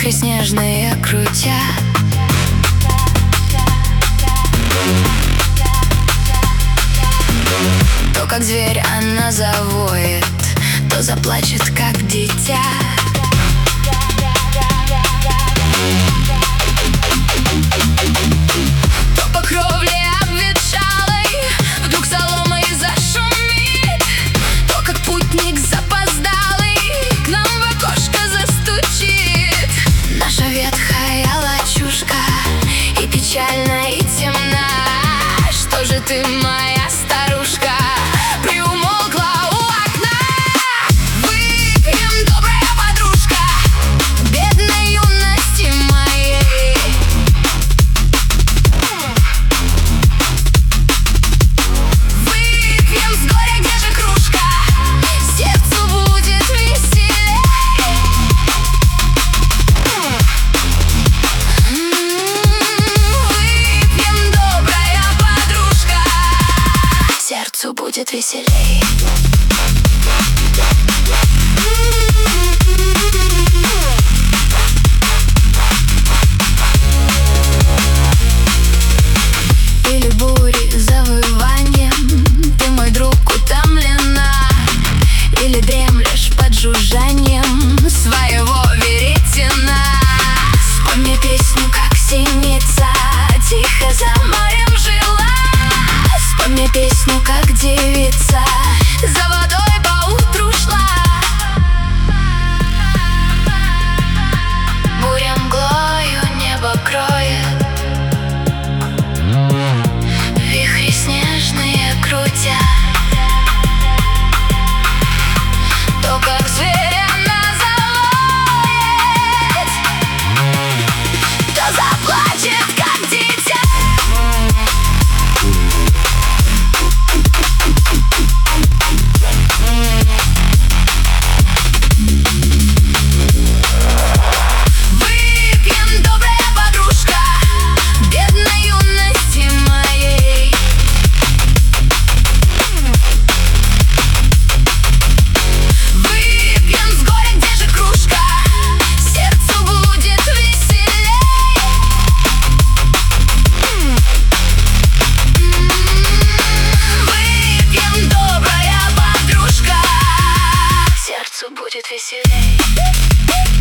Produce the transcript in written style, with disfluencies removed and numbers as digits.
Вихри снежные крутя, то как зверь она завоет, то заплачет как дитя. То по кровле обветшалой вдруг соломой зашумит, то как путник запоздалый к нам в окошко застучит. Наша ветхая лачушка и печальна, и темна. Что же ты, моя старушка, приумолкла у окна? Выпьем, добрая подружка, бедной юности моей. Выпьем с горя, где же кружка, сердцу будет веселей. Выпьем, добрая подружка, сердцу будет веселей. Или бури завыванием, ты, мой друг, утомлена, или дремлешь под жужжанием своего веретена. Спой мне песню, как синица тихо за морем жила. Спой мне песню, как девица за водой поутру шла. Буря мглою небо кроет, вихри снежные крутя, то как зверь она завоет, то заплачет как дитя. Выпьем, добрая подружка, бедной юности моей. Выпьем с горя, где же кружка, сердцу будет веселей. Выпьем, добрая подружка, сердцу будет веселей.